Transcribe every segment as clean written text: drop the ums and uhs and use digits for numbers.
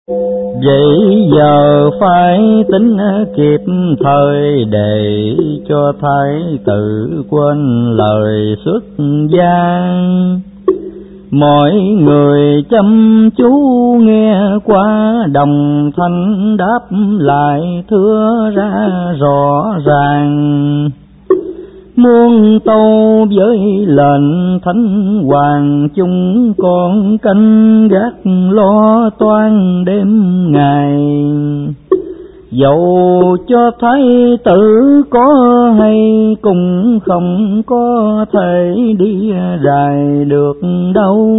Vậy giờ phải tính kịp thời, để cho thái tử quên lời xuất gia. Mọi người chăm chú nghe qua, đồng thanh đáp lại thưa ra rõ ràng. Muôn tâu với lệnh thánh hoàng, chúng con canh gác lo toan đêm ngày. Dẫu cho thái tử có hay, cũng không có thể đi rài được đâu.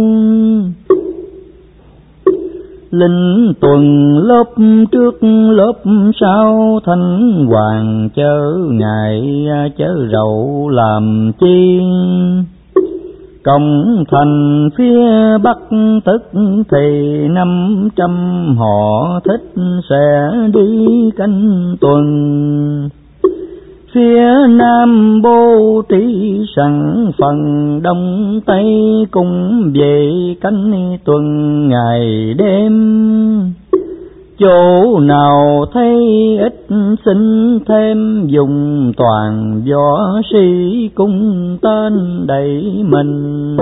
Linh tuần lớp trước lớp sau, thánh hoàng chớ ngại chớ rầu làm chi. Cổng thành phía bắc tức thì 500 họ thích sẽ đi canh tuần. Phía nam bố trí sẵn phần, đông tây cùng về canh tuần ngày đêm. Chỗ nào thấy ít xin thêm, dùng toàn võ sĩ cung tên đẩy mình.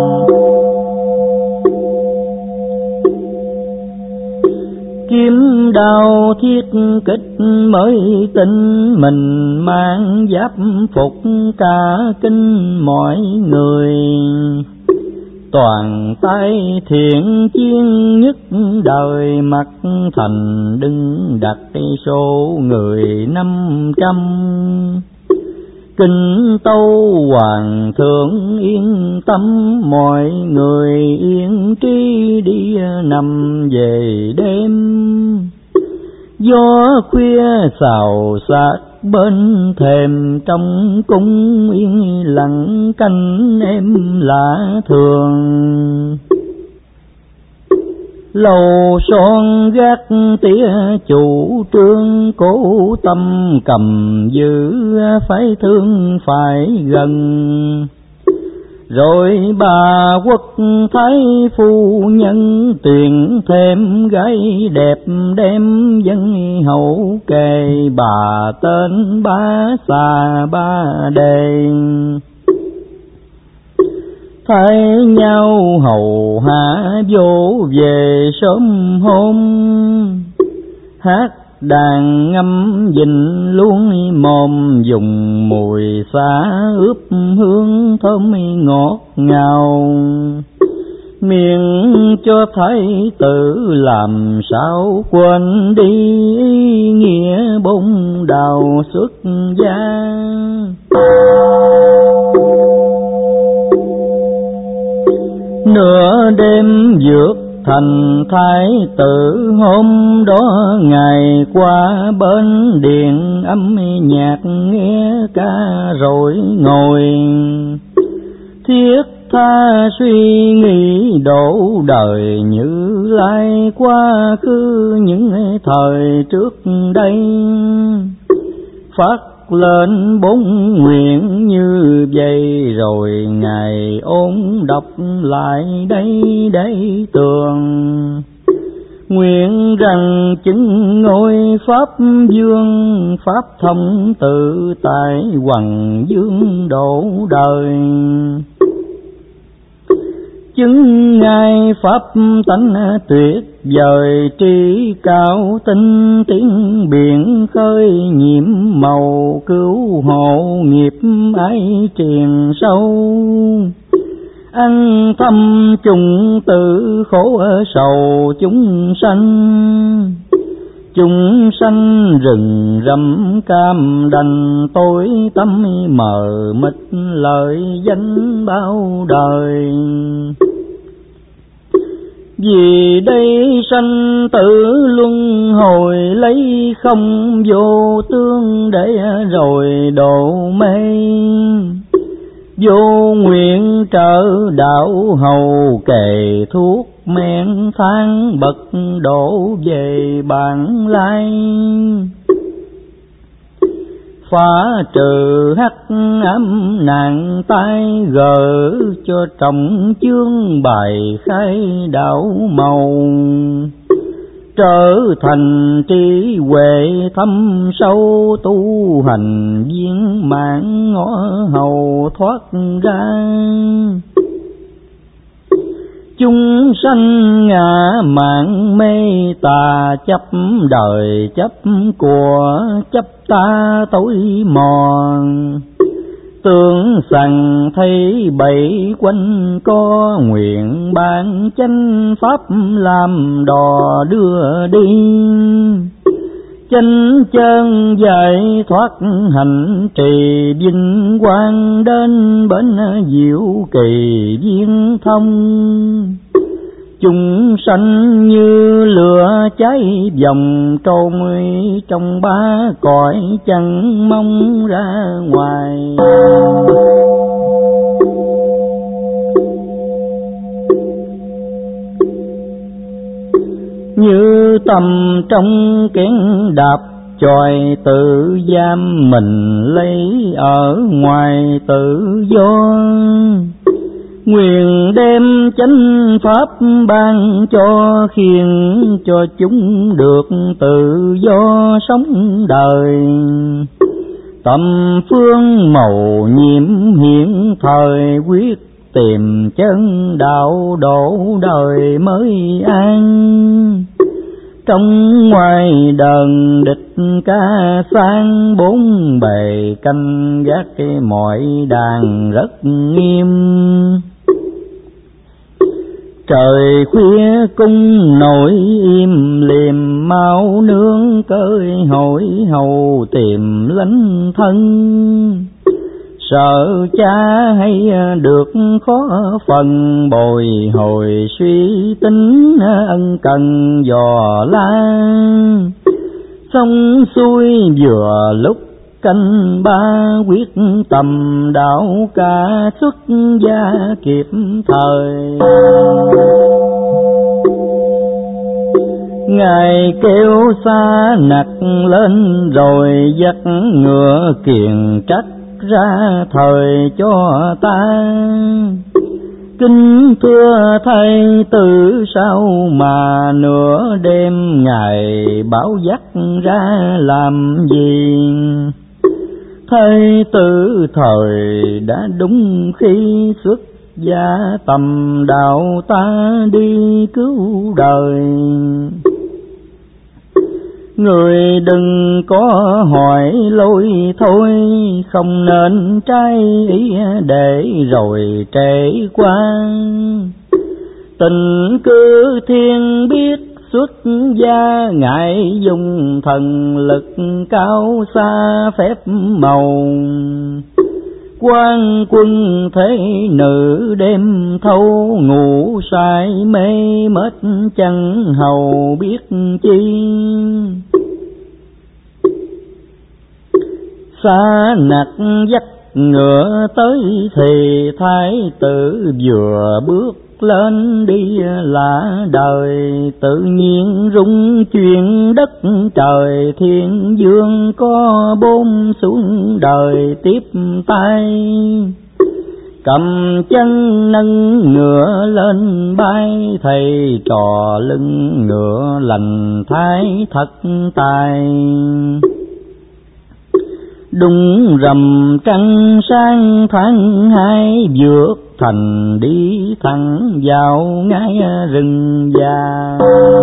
Kiếm đao thiết kích mới tin, mình mang giáp phục cả kinh mọi người. Toàn tay thiện chiến nhất đời, mặt thành đứng đặt số người 500. Kinh tâu hoàng thượng yên tâm, mọi người yên trí đi nằm về đêm. Gió khuya xào xạc bên thềm, trong cung yên lặng canh em lạ thường. Lầu son gác tía chủ trương, cố tâm cầm giữ phải thương phải gần. Rồi bà quốc thái phu nhân, tuyển thêm gái đẹp đem dân hậu kề. Bà tên Bá Xà Ba Đề, thay nhau hầu hạ vô về sớm hôm. Hát đàn ngâm dình luôn mồm, dùng mùi xả ướp hương thơm ngọt ngào. Miệng cho thái tử làm sao quên đi, ý nghĩa bông đào xuất gia. Nửa đêm vượt thành thái tử, hôm đó ngày qua bên điện âm nhạc nghe ca rồi ngồi. Thiết tha suy nghĩ đổ đời, như lai quá khứ những thời trước đây. Phát lên 4 nguyện như vậy, rồi ngài ôn đọc lại đây đây tường. Nguyện rằng chứng ngôi pháp vương, pháp thông tự tại hoằng dương độ đời. Chứng ngài pháp tánh tuyệt vời, trí cao tinh tiến biển khơi. Nhiễm màu cứu hộ nghiệp ái triền sâu, ăn thăm chung tự khổ sầu chúng sanh. Chúng sanh rừng rậm cam đành, tối tâm mờ mịt lợi danh bao đời. Vì đây sanh tử luân hồi, lấy không vô tương để rồi độ mê. Vô nguyện trợ đạo hầu, kề thuốc men than bậc đổ về bản lai. Phá trừ hắc ám nạn tai, gỡ cho trọng chương bài khai đạo màu. trở thành trí huệ thâm sâu, tu hành viên mãn ngõ hầu thoát ra. Chúng sanh ngã mạn mê tà, chấp đời chấp của, chấp ta tối mòn. Tưởng rằng thấy bẫy quanh co, nguyện ban chánh pháp làm đò đưa đi. Chánh chân giải thoát hành trì, vinh quang đến bến diệu kỳ viên thông. Chúng sanh như lửa cháy vòng trôi, trong ba cõi chẳng mong ra ngoài. Như tầm trong kén đạp chòi, tự giam mình lấy ở ngoài tự do. Nguyện đem chánh pháp ban cho, khiến cho chúng được tự do sống đời. Tâm phương màu nhiệm hiện thời, quyết tìm chân đạo độ đời mới an. Trong ngoài đờn địch ca sang, bốn bề canh gác mọi đàn rất nghiêm. Trời khuya cung nổi im liềm, mau nương cơi hội hầu tìm lánh thân. Sợ cha hay được khó phần, bồi hồi suy tính ân cần dò la. Xong xuôi vừa lúc canh ba, quyết tâm đạo ca xuất gia kịp thời. Ngài kêu xa nặc lên rồi, dắt ngựa kiền trách ra thời cho ta. Kính thưa thầy từ sao mà nửa đêm Ngài bảo dắt ra làm gì? Thầy từ thời đã đúng khi xuất gia, tầm đạo ta đi cứu đời. Người đừng có hỏi lối thôi, không nên trái ý để rồi trễ qua. Tình cư thiên biết xuất gia, Ngài dùng thần lực cao xa phép màu. Quan quân thế nữ đêm thâu, ngủ say mê mết chẳng hầu biết chi. Xa nặc dắt ngựa tới thì, thái tử vừa bước lên đi lạ đời. Tự nhiên rung chuyển đất trời, thiên dương có bốn xuống đời tiếp tay. Cầm chân nâng ngựa lên bay, thầy trò lưng ngựa lành thái thật tài. Đúng rằm trăng sang tháng 2, vượt thành đi thẳng vào ngay rừng già.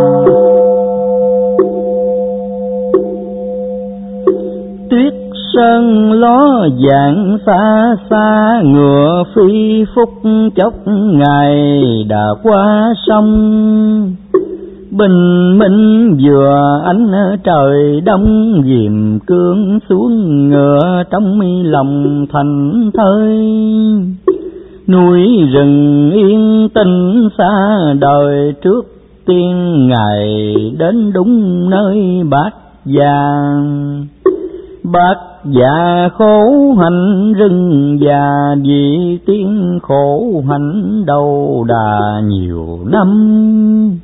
Tuyết sơn ló dạng xa xa, ngựa phi phúc chốc Ngài đã qua sông. Bình minh vừa ánh trời đông, ghìm cương xuống ngựa trong lòng thành thơi. Núi rừng yên tĩnh xa đời, trước tiên Ngài đến đúng nơi Bát Già. Bát Già khổ hạnh rừng già, vì tiếng khổ hạnh đầu đà nhiều năm.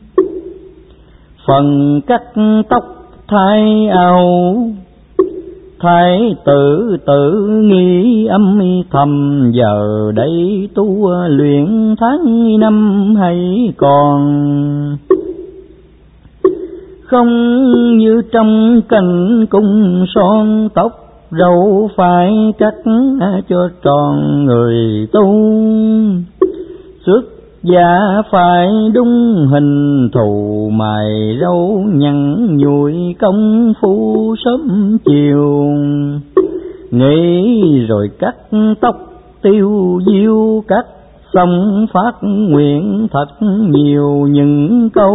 Phần cắt tóc thái áo, thái tử tự nghĩ âm thầm, giờ đây tu luyện tháng năm hay còn. không như trong cảnh cung son tóc râu phải cắt cho tròn người tu. Xuất gia phải đúng hình thù mài râu nhăn nhụi công phu sớm chiều. Nghĩ rồi cắt tóc tiêu diêu cắt xong phát nguyện thật nhiều những câu.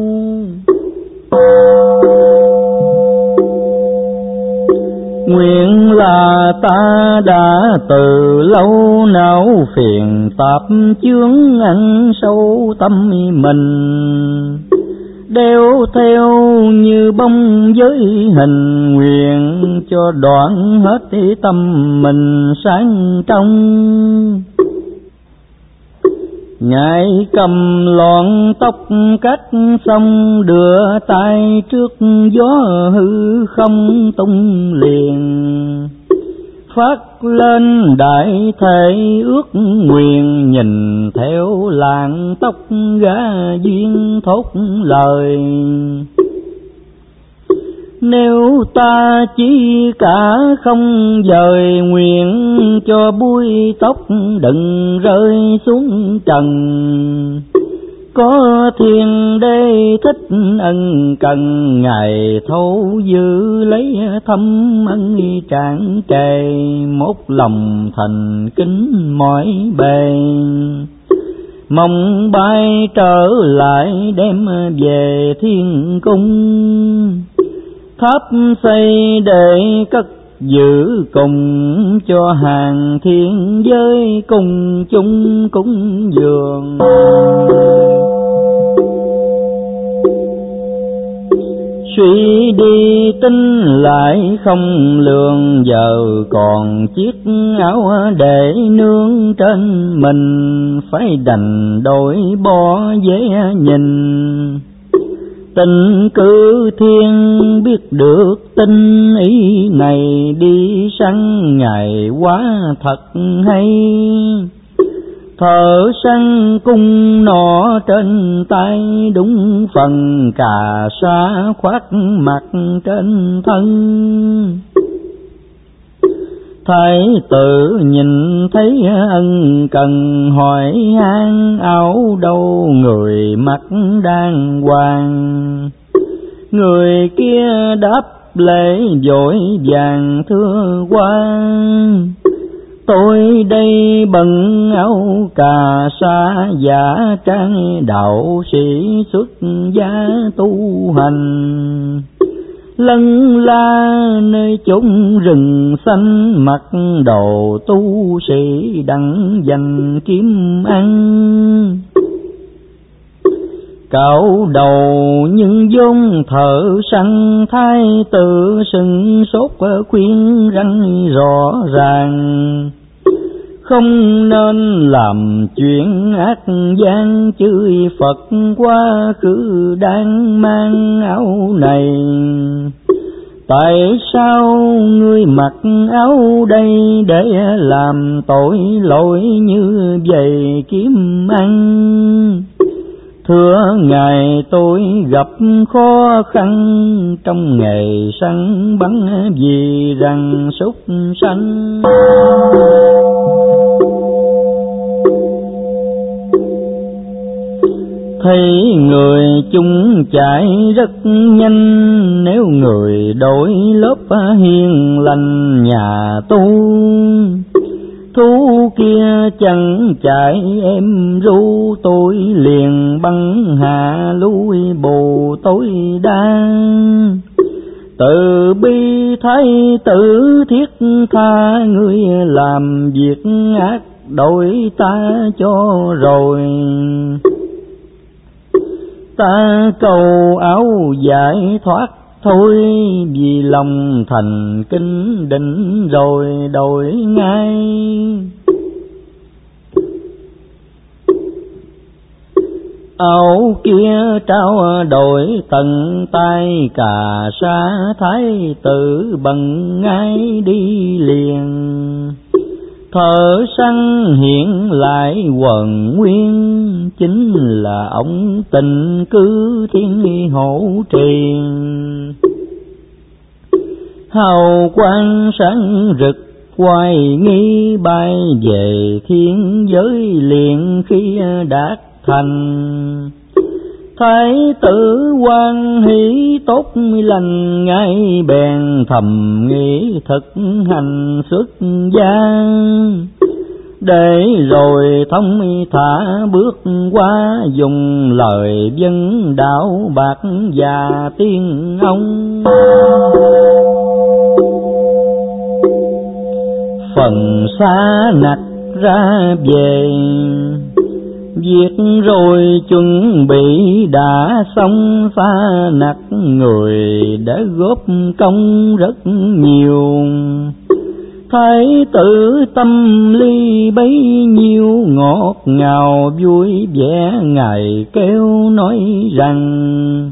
Nguyện là ta đã từ lâu não phiền tạp chướng ăn sâu tâm mình, đeo theo như bông giới hình nguyện cho đoạn hết tâm mình sáng trong. Ngài cầm lọn tóc cắt xong đưa tay trước gió hư không tung liền, phát lên đại thể ước nguyện nhìn theo làn tóc gã duyên thốt lời. Nếu ta chỉ cả không dời nguyện cho búi tóc đừng rơi xuống trần. Có thiên đế thích ân cần ngày thấu dư lấy thâm ân trạng kề, một lòng thành kính mỏi bề. Mong bay trở lại đem về thiên cung, tháp xây để cất giữ cùng cho hàng thiên giới cùng chung cúng dường. Suy đi tính lại không lường, giờ còn chiếc áo để nương trên mình, phải đành đổi bỏ dễ nhìn. Tình cử thiên biết được tình ý này, đi săn ngày quá thật hay. Thợ săn cung nọ trên tay, đúng phần cà sa khoác mặt trên thân. Thái tử nhìn thấy ân cần hỏi han, áo đâu người mặc đàng hoàng. Người kia đáp lễ vội vàng thưa quan, tôi đây bận áo cà sa giả trang đạo sĩ xuất gia tu hành. Lân la nơi chốn rừng xanh, mặc đồ tu sĩ đặng dành kiếm ăn. Cạo đầu nhưng vốn thợ săn, thái tử sừng sốt khuyên răng rõ ràng. Không nên làm chuyện ác gian, chửi Phật quá khứ đang mang áo này. Tại sao ngươi mặc áo đây để làm tội lỗi như vậy kiếm ăn? Thưa ngài tôi gặp khó khăn trong nghề săn bắn, vì rằng súc sanh. Thấy người chúng chạy rất nhanh, nếu người đổi lớp hiền lành nhà tu. Thú kia chẳng chạy em ru, tôi liền băng hạ lui bù tối đa. Từ bi thái tử thiết tha, ngươi làm việc ác đổi ta cho rồi. Ta cầu áo giải thoát thôi, vì lòng thành kính định rồi đổi ngay. Áo kia trao đổi tận tay, cà sa thái tử bận ngay đi liền. Thợ săn hiện lại quần nguyên, chính là ông Tịnh Cư Thiên Hộ Trì. Hào quang sáng rực hoài nghi, bay về thiên giới liền khi đạt thành. Thái tử hoan hỷ tốt lành, ngay bèn thầm nghĩ thực hành xuất gia, để rồi thông thả bước qua, dùng lời dân đạo bạc và tiên ông. Phần xa nặc ra về, việc rồi chuẩn bị đã xong. Xa nặc người đã góp công rất nhiều, thái tử tâm ly bấy nhiêu. Ngọt ngào vui vẻ ngài kêu nói rằng,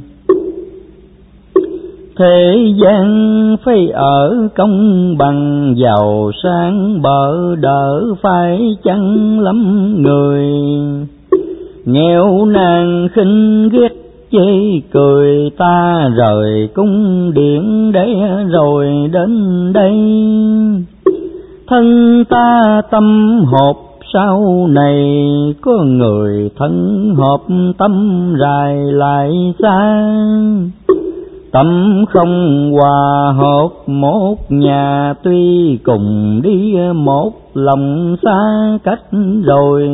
thế gian phải ở công bằng, giàu sang bợ đỡ phải chăng lắm người. Nghèo nàn khinh ghét chê cười, ta rời cung điện để rồi đến đây. Thân ta tâm họp sau này, có người thân hợp tâm rài lại xa. Tâm không hòa hợp một nhà, tuy cùng đi một lòng xa cách rồi.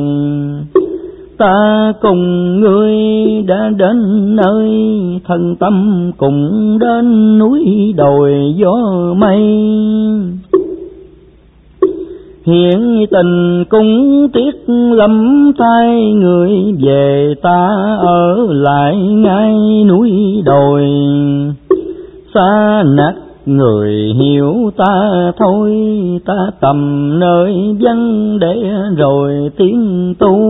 Ta cùng ngươi đã đến nơi, thân tâm cùng đến núi đồi gió mây. Hiện tình cũng tiếc lắm thay, người về ta ở lại ngay núi đồi. Xa nặc người hiểu ta thôi, ta tầm nơi vắng để rồi tiến tu.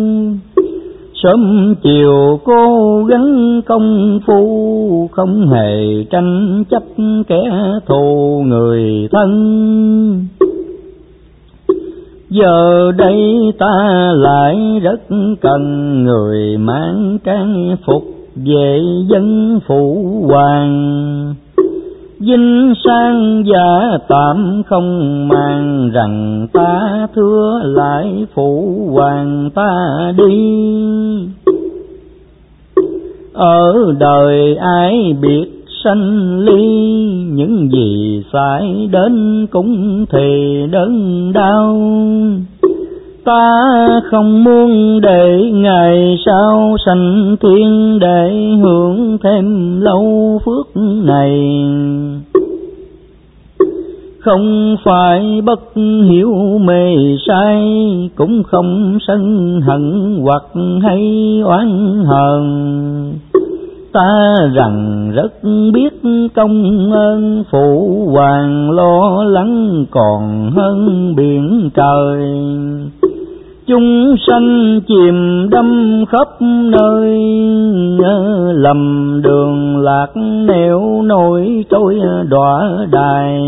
Sớm chiều cố gắng công phu, không hề tranh chấp kẻ thù người thân. Giờ đây ta lại rất cần người mang trang phục về dân phụ hoàng. Vinh sang giả tạm không màng, rằng ta thưa lại phụ hoàng ta đi. Ở đời ai biết sanh ly, những gì xảy đến cũng thì đớn đau. Ta không muốn để ngày sau sanh thiên, để hưởng thêm lâu phước này. Không phải bất hiểu mê sai, cũng không sân hận hoặc hay oán hờn. Ta rằng rất biết công ơn phụ hoàng, lo lắng còn hơn biển trời. Chúng sanh chìm đắm khắp nơi, lầm đường lạc nẻo nổi trôi đọa đài.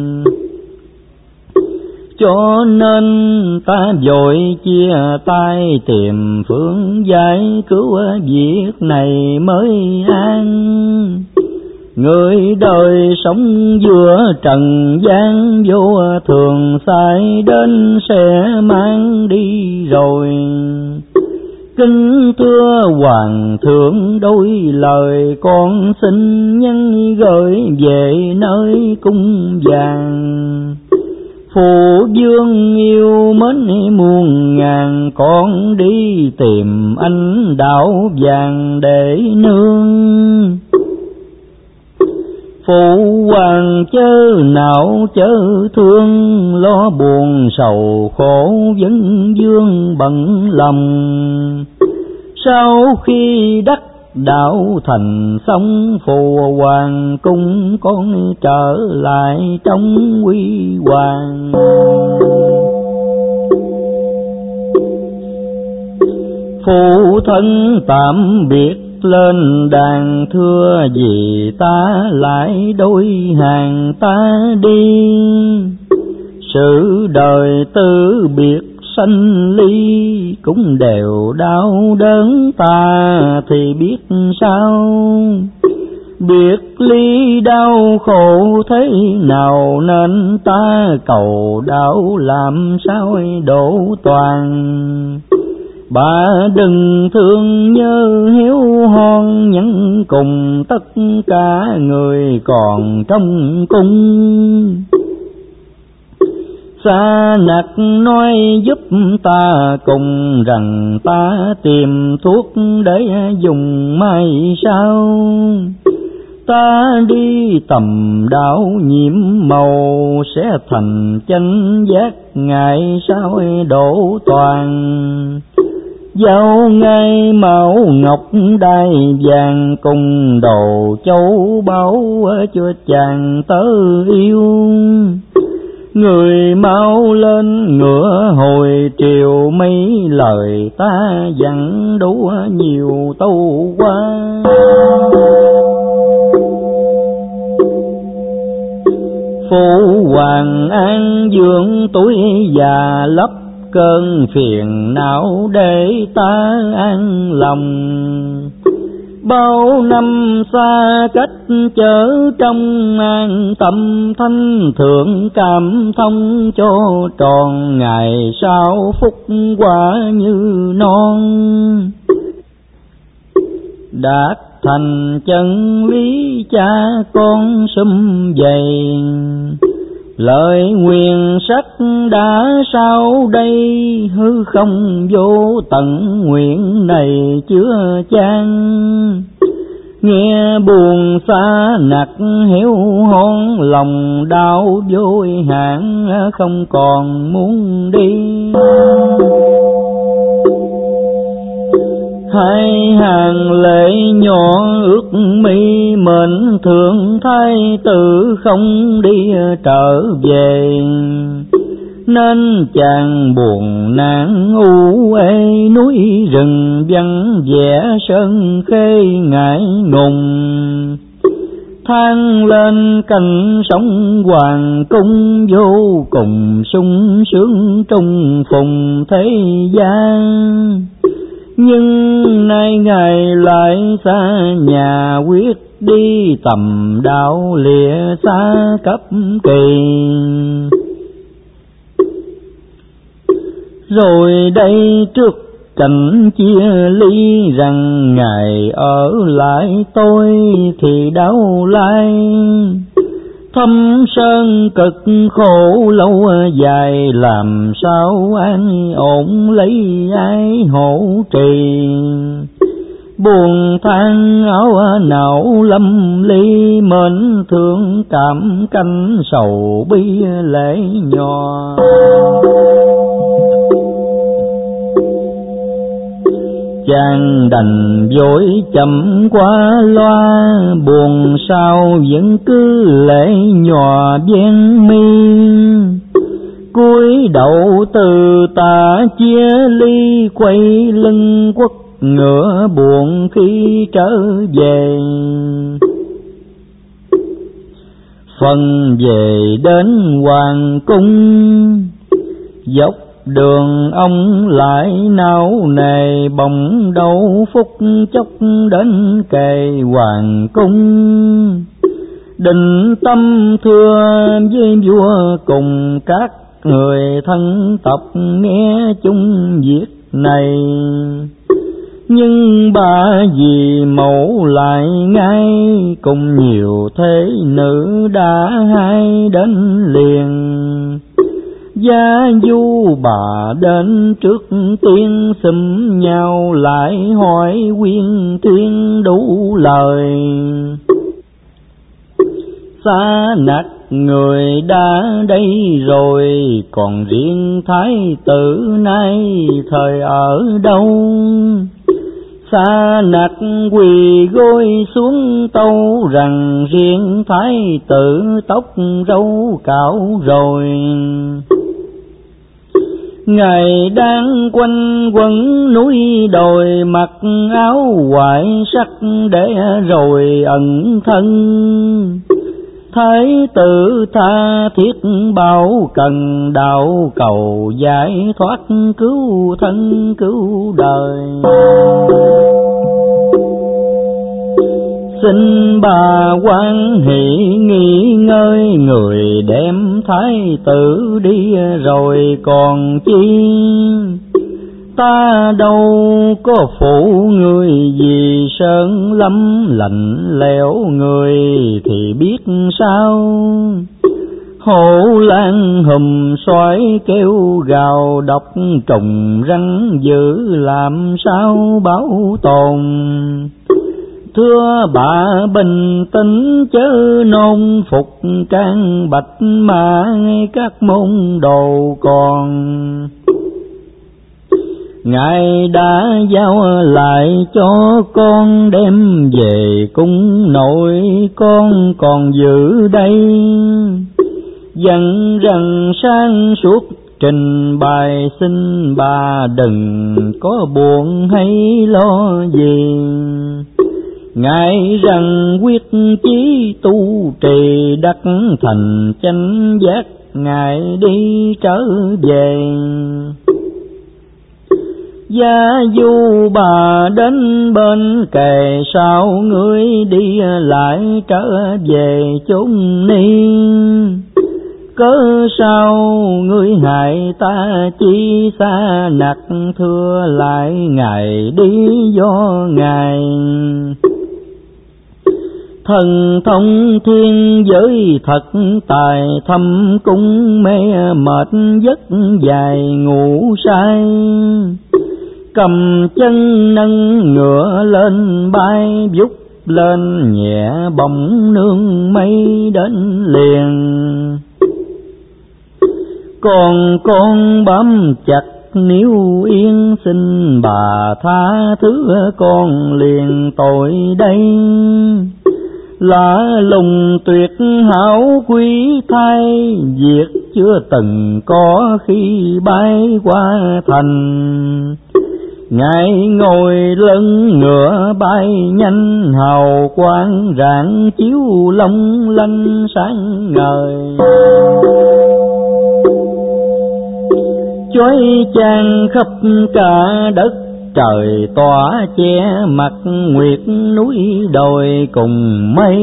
Cho nên ta vội chia tay tìm phương giải cứu việc này mới an. Người đời sống giữa trần gian, vô thường sai đến sẽ mang đi rồi. Kính thưa hoàng thượng đôi lời, con xin nhân gửi về nơi cung vàng. Phụ vương yêu mến muôn ngàn, con đi tìm anh đạo vàng để nương. Phụ hoàng chớ nào chớ thương, lo buồn sầu khổ vấn vương bận lòng. Sau khi đắc đạo thành xong, phụ hoàng cung con trở lại trong huy hoàng. Phụ thân tạm biệt lên đàn, thưa vì ta lại đôi hàng ta đi. sự đời từ biệt sanh ly, cũng đều đau đớn ta thì biết sao. Biệt ly đau khổ thế nào, nên ta cầu đạo làm sao độ toàn. Bà đừng thương nhớ hiếu hoan, nhẫn cùng tất cả người còn trong cung. Sa Nặc nói giúp ta cùng, rằng ta tìm thuốc để dùng mai sau. Ta đi tầm đạo nhiệm màu, sẽ thành chánh giác ngày sau độ toàn. Giao ngay mão ngọc đai vàng, cùng đồ châu báu cho chàng tớ yêu. Người mau lên ngựa hồi triều, mấy lời ta dặn đủ nhiều tâu qua. Phụ hoàng an dưỡng tuổi già, lấp cơn phiền não để ta an lòng. Bao năm xa cách chớ trong, an tâm thanh thượng cảm thông cho tròn. Ngày sau phúc quả như non, đạt thành chân lý cha con sum vầy. Lời nguyện sắc đã sau đây, hư không vô tận nguyện này chứa chan. Nghe buồn Sa Nặc hiếu hoan, lòng đau vội hạn không còn muốn đi. Hai hàng lệ nhỏ ướt mi, mệnh thượng thái tử không đi trở về. Nên chàng buồn nản u ê, núi rừng vắng vẻ sơn khê ngại ngùng. Thang lên cành sóng hoàng cung, vô cùng sung sướng trung phùng thế gian. Nhưng nay ngày lại xa nhà, quyết đi tầm đạo lìa xa cấp kỳ. Rồi đây trước cảnh chia ly, rằng ngài ở lại tôi thì đau lai. Thâm sơn cực khổ lâu dài, làm sao an ổn lấy ai hỗ trì. Buồn than áo não lâm ly, mến thương cảm canh sầu bi lệ nhòa. Chàng đành vội chậm qua loa, buồn sao vẫn cứ lệ nhòa ven mi. Cúi đầu từ tà chia ly, quay lưng quất ngựa buồn khi trở về. Phần về đến hoàng cung, dốc đường ông lại não nề, bỗng đâu phút chốc đến kề hoàng cung. Định tâm thưa với vua cùng các người thân tộc, nghe chung việc này. Nhưng bà vì mẫu lại ngay, cùng nhiều thế nữ đã hai đến liền. Gia du bà đến trước tiên, xúm nhau lại hỏi quyên thuyên đủ lời. Sa Nặc người đã đây rồi, còn riêng thái tử nay thời ở đâu? Sa Nặc quỳ gối xuống tâu, rằng riêng thái tử tóc râu cạo rồi. Ngài đang quanh quẩn núi đồi, mặc áo hoài sắc để rồi ẩn thân. Thái tử tha thiết bao cần, đạo cầu giải thoát cứu thân cứu đời. Xin bà quan hỷ nghỉ ngơi, người đem thái tử đi rồi còn chi. Ta đâu có phụ người gì, sơn lâm lạnh lẽo người thì biết sao. Hổ lan hùm xoáy kêu gào, độc trùng rắn dữ làm sao bảo tồn. Thưa bà bình tĩnh chớ nôn phục, can bạch mà các môn đồ còn. Ngài đã giao lại cho con, đem về cung nội con còn giữ đây. Dặn rằng sáng suốt trình bày, xin bà đừng có buồn hay lo gì. Ngài rằng quyết chí tu trì, đắc thành chánh giác Ngài đi trở về. Gia du bà đến bên kề, sao ngươi đi lại trở về chốn ni. Cớ sao ngươi hại ta chi xa nặc, thưa lại Ngài đi do Ngài. Thần thông thiên giới thật tài, thâm cung mê mệt giấc dài ngủ say. Cầm chân nâng ngựa lên bay, vút lên nhẹ bỗng nương mây đến liền. Còn con bám chặt níu yên, xin bà tha thứ con liền tội đây. Lạ lùng tuyệt hảo quý thay, việc chưa từng có khi bay qua thành. Ngài ngồi lưng ngựa bay nhanh, hào quang rạng chiếu long lanh sáng ngời. Chói chang khắp cả đất trời, tỏa che mặt nguyệt núi đồi cùng mây.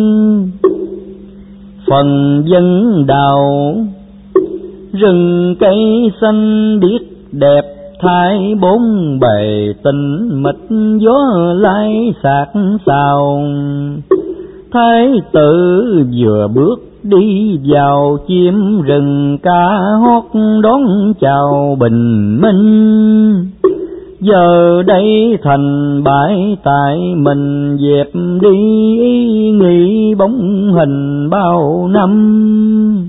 Phần dân đào rừng cây xanh biếc đẹp, thái bốn bề tình mịch gió lai sạc sào. Thái tử vừa bước đi vào, chim rừng ca hót đón chào bình minh. Giờ đây thành bãi tại mình, dẹp đi ý nghĩ bóng hình bao năm.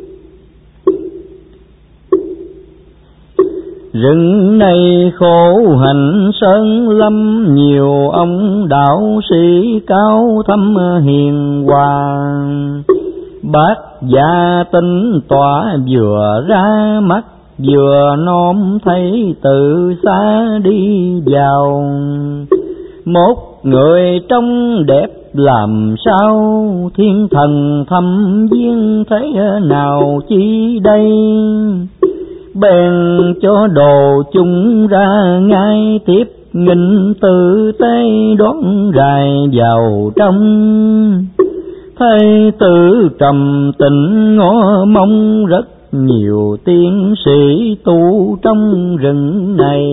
Rừng này khổ hạnh sơn lâm, nhiều ông đạo sĩ cao thâm hiền hòa. Bác gia tinh tỏa vừa ra mắt, vừa nom thấy từ xa đi vào. Một người trông đẹp làm sao, thiên thần thâm viên thế nào chi đây. Bèn cho đồ chúng ra ngay tiếp, nghinh tử tế đón rài vào trong. Thái tử trầm tĩnh ngó mong, rất nhiều tiến sĩ tu trong rừng này.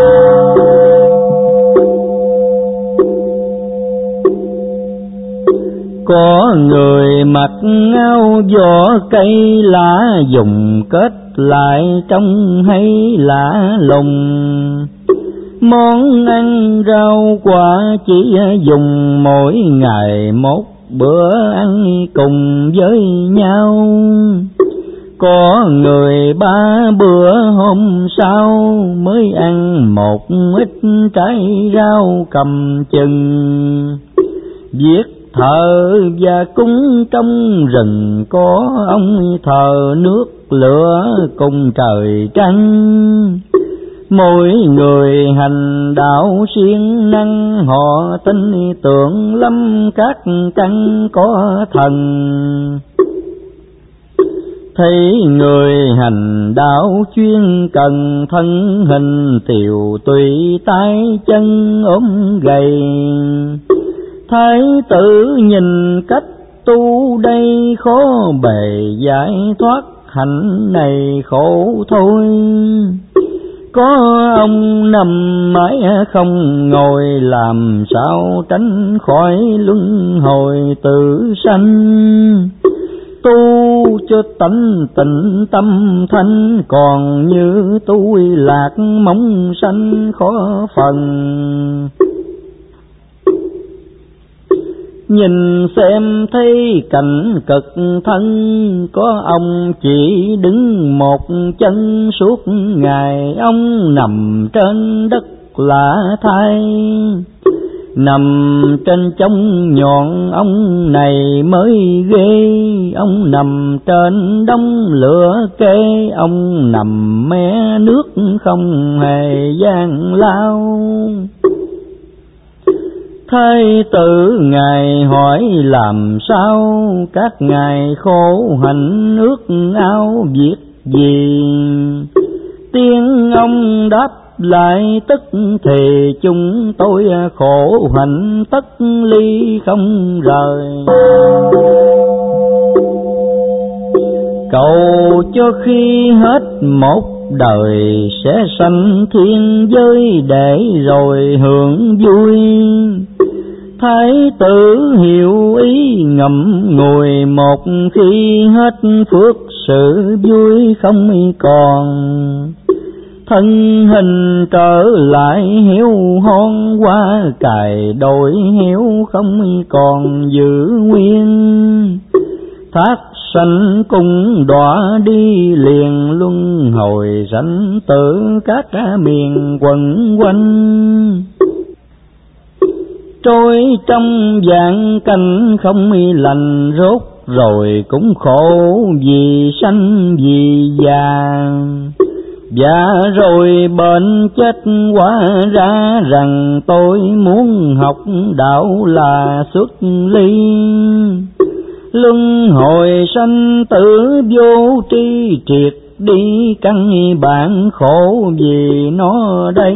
Có người mặc áo vỏ cây lá, dùng kết lại trông hay lạ lùng. Món ăn rau quả chỉ dùng mỗi ngày một bữa ăn cùng với nhau. Có người 3 bữa hôm sau mới ăn một ít trái rau cầm chừng. Việc thờ và cúng trong rừng, có ông thờ nước lửa cùng trời trăng. Mỗi người hành đạo siêng năng, họ tin tưởng lắm các căn có thần. Thấy người hành đạo chuyên cần, thân hình tiều tụy tay chân ốm gầy. Thái tử nhìn cách tu đây, khó bề giải thoát hạnh này khổ thôi. Có ông nằm mãi không ngồi, làm sao tránh khỏi luân hồi tử sanh. Tu cho tánh tịnh tâm thanh, còn như tôi lạc mong sanh khó phần. Nhìn xem thấy cảnh cực thân, có ông chỉ đứng một chân, suốt ngày ông nằm trên đất lạ thay. Nằm trên trống nhọn ông này mới ghê, ông nằm trên đống lửa kê, ông nằm mé nước không hề gian lao. Thái tử ngài hỏi làm sao, các ngài khổ hạnh ước ao việc gì? Tiếng ông đáp lại tức thì chúng tôi khổ hạnh tất ly không rời. Cầu cho khi hết một đời sẽ sanh thiên giới để rồi hưởng vui. Thái tử hiểu ý ngậm ngùi, một khi hết phước sự vui không còn. Thân hình trở lại héo hon, qua cài đổi héo không còn giữ nguyên. Thác sanh cùng đọa đi liền, luân hồi sanh tử các miền quẩn quanh. Trôi trong vạn cảnh không lành, rốt rồi cũng khổ vì sanh vì già. Và rồi bệnh chết hóa ra rằng, tôi muốn học đạo là xuất ly. Luân hồi sanh tử vô tri triệt đi, căn bản khổ vì nó đây.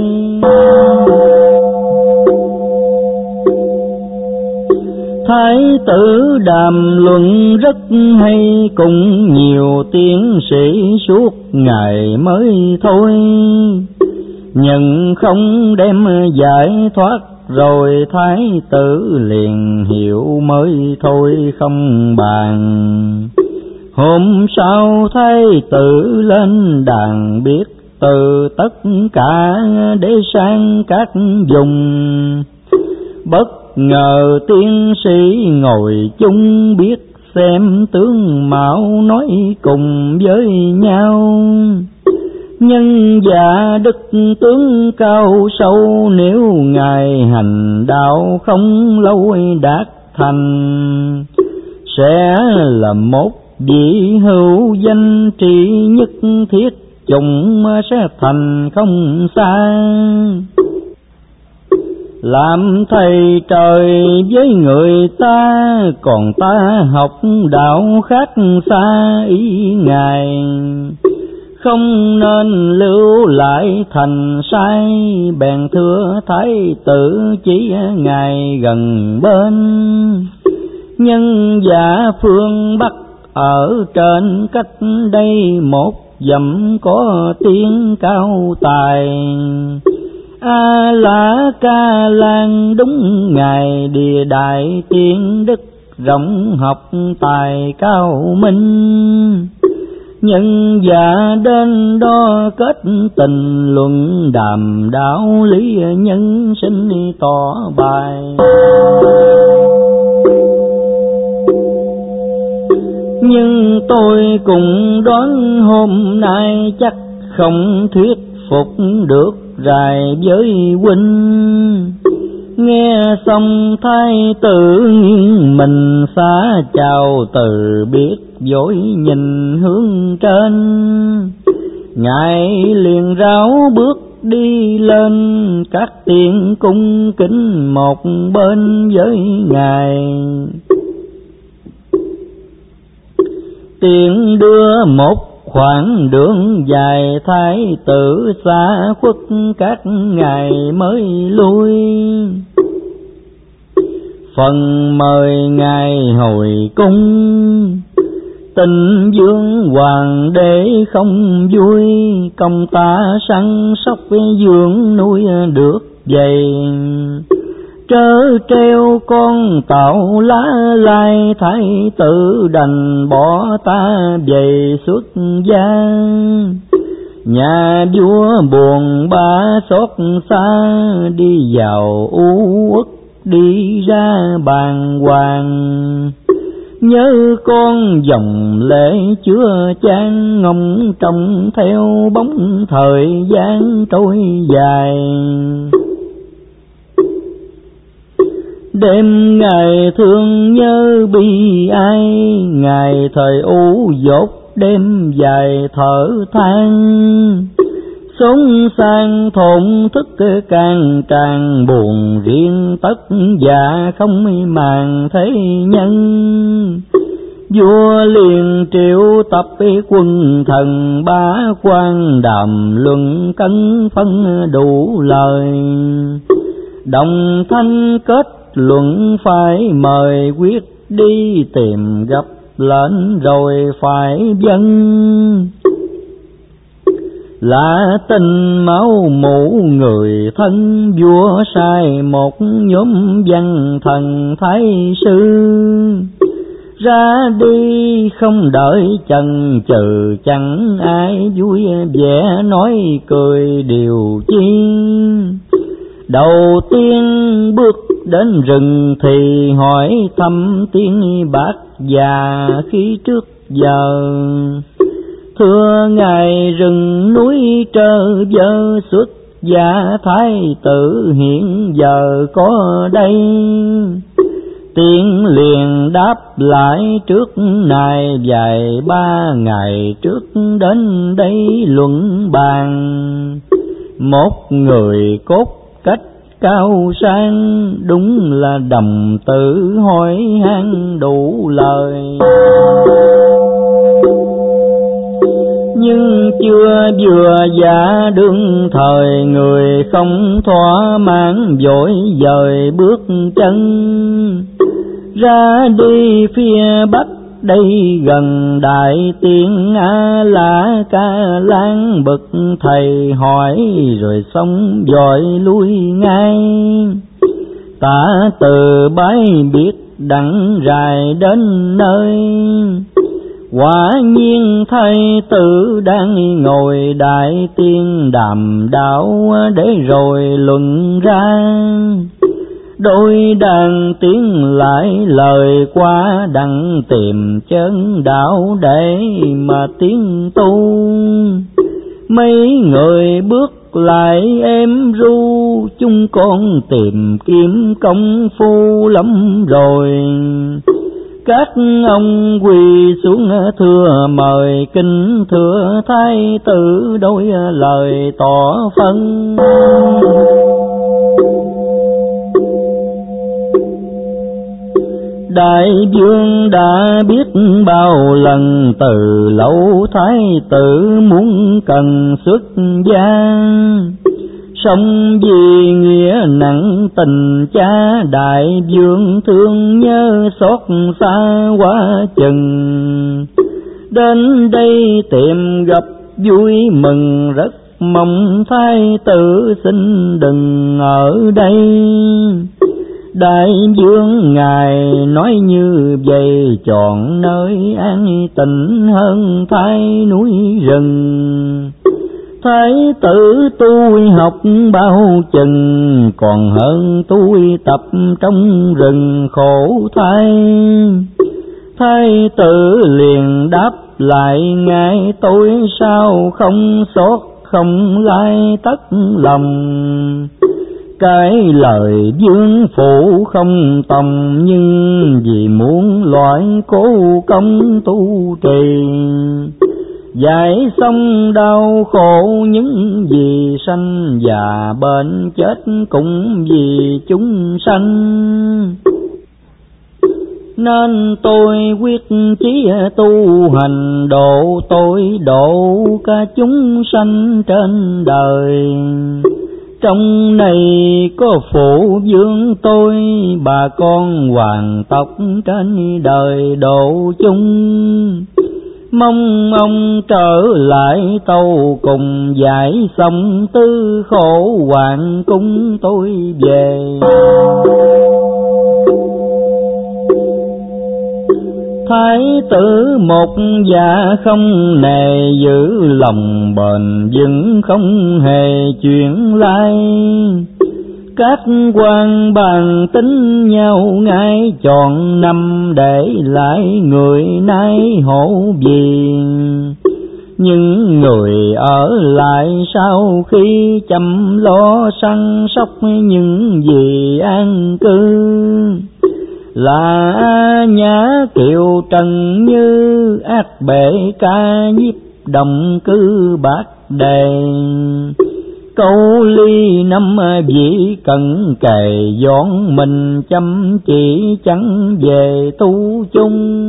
Thái tử đàm luận rất hay, cùng nhiều tiến sĩ suốt ngày mới thôi. Nhưng không đem giải thoát, rồi thái tử liền hiểu mới thôi không bàn. Hôm sau thái tử lên đàn, biết từ tất cả để sang các vùng. Bất ngờ tiến sĩ ngồi chung, biết xem tướng mạo nói cùng với nhau. Nhân dạ đức tướng cao sâu, nếu ngài hành đạo không lâu đạt thành. Sẽ là một vị hữu danh trị nhất thiết, chúng sẽ thành không xa. Làm thầy trời với người ta, còn ta học đạo khác xa ý ngài. Không nên lưu lại thành sai, bèn thưa thái tử chỉ ngài gần bên. Nhân dạ phương Bắc ở trên cách đây một dặm, có tiếng cao tài. A La Ca Lan đúng ngài địa đại tiên đức, rộng học tài cao minh. Nhân dạ đến đó kết tình luận đàm đạo lý, nhân sinh tỏ bài. Nhưng tôi cùng đoán hôm nay chắc không thuyết phục được rài với huynh. Nghe xong thái tử nghiêng mình xá chào từ biết, vội nhìn hướng trên. Ngài liền ráo bước đi lên, các tiên cung kính một bên với ngài. Tiên đưa một khoảng đường dài, thái tử xa khuất các ngài mới lui. Phần mời ngài hồi cung, Tình vương hoàng đế không vui, công ta săn sóc dưỡng nuôi được vậy. Trớ treo con tạo lá lai, thái tử đành bỏ ta về xuất gia. Nhà vua buồn bã xót xa, đi vào u uất đi ra bàng hoàng. Nhớ con dòng lệ chưa chan, ngóng trông theo bóng thời gian trôi dài. Đêm ngày thương nhớ bi ai, ngày thời ủ dột đêm dài thở than. Sống sang thổn thức càng tràn buồn riêng tất dạ, không màng thế nhân. Vua liền triệu tập quân thần, bá quan đàm luận cân phân đủ lời. Đồng thanh kết luận phải mời quyết đi tìm gặp lệnh rồi phải dâng. Lạ tình máu mủ người thân, vua sai một nhóm văn thần thái sư. Ra đi không đợi chần chừ, chẳng ai vui vẻ nói cười điều chi. Đầu tiên bước đến rừng thì hỏi thăm tiếng bác già khi trước giờ. Thưa ngài rừng núi trơ vơ, xuất gia thái tử hiện giờ có đây. Tiên liền đáp lại trước này, vài ba ngày trước đến đây luận bàn. Một người cốt cách cao sang, đúng là đồng tử hỏi han đủ lời. Nhưng chưa vừa dạ đương thời, người không thỏa mãn vội dời bước chân. Ra đi phía bắc đây gần Đại Tiên A La Ca Lan, bậc thầy hỏi rồi xong dội lui ngay. Tạ từ bái biết đặng rài đến nơi, quả nhiên thái tử đang ngồi Đại Tiên đàm đạo để rồi luận ra. Đôi đàn tiếng lại lời qua, đặng tìm chân đạo để mà tiến tu. Mấy người bước lại êm ru, chúng con tìm kiếm công phu lắm rồi. Các ông quỳ xuống thưa mời, kinh thưa thái tử đôi lời tỏ phân. Đại vương đã biết bao lần, từ lâu thái tử muốn cần xuất gia. Song vì nghĩa nặng tình cha, đại vương thương nhớ xót xa quá chừng. Đến đây tìm gặp vui mừng, rất mong thái tử xin đừng ở đây. Đại vương ngài nói như vậy, chọn nơi an tịnh hơn thái núi rừng. Thái tử tôi học bao chừng, còn hơn tôi tập trong rừng khổ thay. Thái tử liền đáp lại ngay, tôi sao không xót không lai tất lòng. Cái lời vương phụ không tầm, nhưng vì muốn loại cố công tu trì. Giải xong đau khổ những gì sanh, và bệnh chết cũng vì chúng sanh. Nên tôi quyết chí tu hành độ tôi độ cả chúng sanh trên đời. Trong này có phụ vương tôi, bà con hoàng tộc trên đời độ chung. Mong ông trở lại tâu cùng, giải xong tư khổ hoàng cung tôi về. Thái tử một dạ không nề, giữ lòng bền vững không hề chuyển lai. Các quan bàn tính nhau ngay, chọn năm để lại người nay hổ vì. Những người ở lại sau khi chăm lo săn sóc những gì an cư, là Nhã Kiều Trần Như, Ác Bệ Ca Nhiếp Đồng Cư Bát Đề. Câu ly năm vị cận kề, dọn mình chăm chỉ chẳng về tu chung.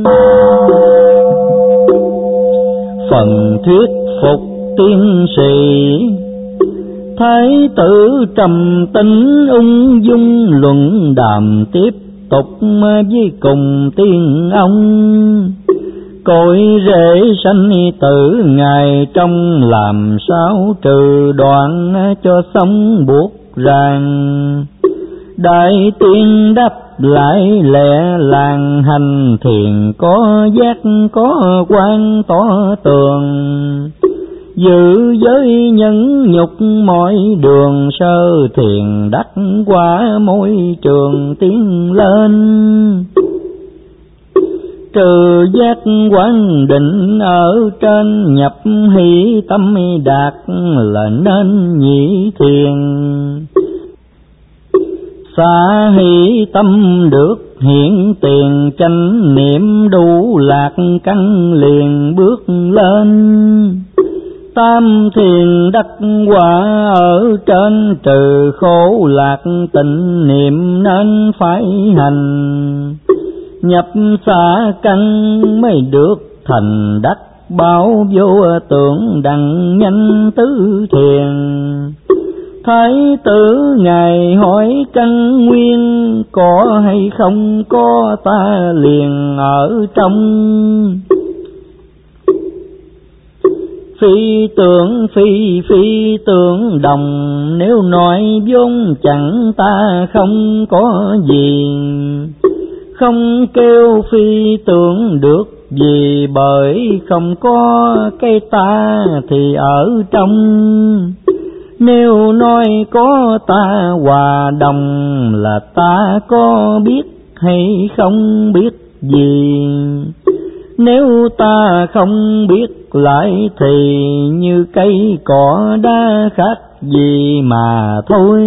Phần thuyết phục tiên sĩ, Thái tử trầm tĩnh ung dung luận đàm tiếp tục với cùng tiên ông. Cội rễ sanh tử ngày trong, làm sao trừ đoạn cho sống buộc ràng. Đại tiên đáp lại lẹ làng, hành thiền có giác có quan tỏ tường. Giữ giới nhẫn nhục mọi đường, sơ thiền đắc qua môi trường tiến lên. Trừ giác quán định ở trên, nhập hỷ tâm đạt là nên nhị thiền. Xa hỷ tâm được hiện tiền, chánh niệm đủ lạc căn liền bước lên. Tam thiền đắc quả ở trên, trừ khổ lạc tịnh niệm nên phải hành. Nhập xả căn mới được thành đắc, báo vô tưởng đặng nhanh tứ thiền. Thái tử ngài hỏi căn nguyên, có hay không có ta liền ở trong. Phi tưởng đồng, nếu nói vốn chẳng ta không có gì. Không kêu phi tưởng được vì, bởi không có cái ta thì ở trong. Nếu nói có ta hòa đồng, là ta có biết hay không biết gì. Nếu ta không biết lại thì, như cây cỏ đá khác gì mà thôi.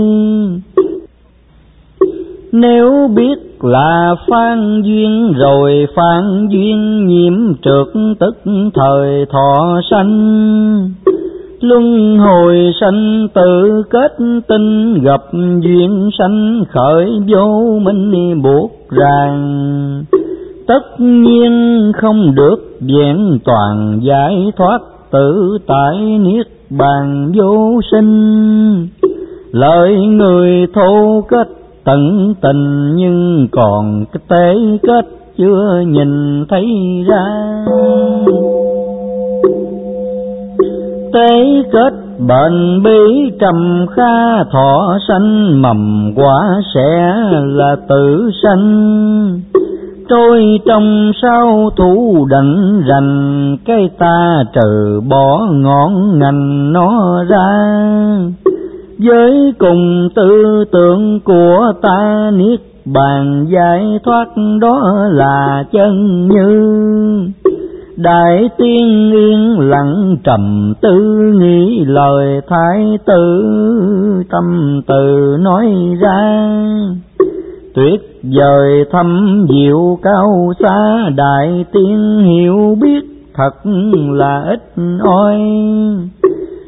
Nếu biết là phan duyên, rồi phan duyên nhiễm trượt tức thời thọ sanh. Luân hồi sanh tử kết tinh, gặp duyên sanh khởi vô minh buộc ràng. Tất nhiên không được vẹn toàn giải thoát, tự tại niết bàn vô sinh. Lời người thô kết tận tình, nhưng còn cái tế kết chưa nhìn thấy ra. Tế kết bệnh bí trầm kha, thọ sanh mầm quả sẽ là tử sanh. Trôi trong sao thủ đảnh rành, cái ta trừ bỏ ngọn ngành nó ra. Với cùng tư tưởng của ta, niết bàn giải thoát đó là chân như. Đại tiên yên lặng trầm tư, nghĩ lời thái tử tâm từ nói ra. Tuyệt vời thâm diệu cao xa, đại tiên hiểu biết thật là ít ỏi.